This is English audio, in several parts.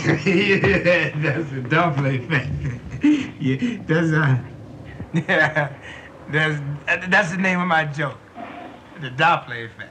Yeah, that's the Doppler effect. Yeah, yeah, that's the name of my joke. The Doppler effect.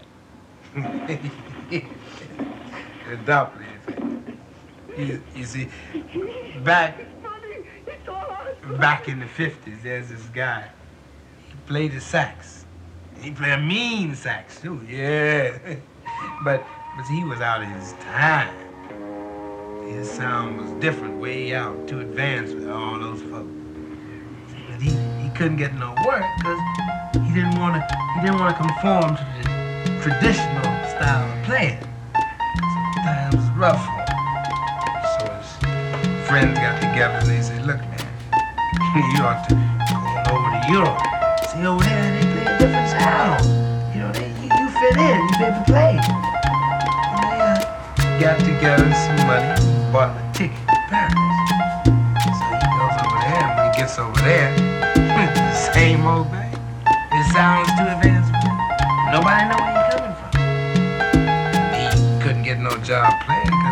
The Doppler effect. You see, back back in the 50s, there's this guy. He played the sax. He played a mean sax too. Yeah, but he was out of his time. His sound was different, way out, too advanced with all those folks. But he couldn't get no work because he didn't want to conform to the traditional style of playing. So times was rough for him. So his friends got together and they said, "Look, man, you ought to go on over to Europe. See, over there they play a different sound. You know, you fit in, you be able to play." And they got together some money, bought him a ticket to Paris. So he goes over there, and when he gets over there, the same old thing. His sound was too advanced for him. Nobody know where he's coming from. He couldn't get no job playing